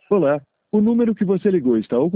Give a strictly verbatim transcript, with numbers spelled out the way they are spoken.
Olá, o número que você ligou está ocupado.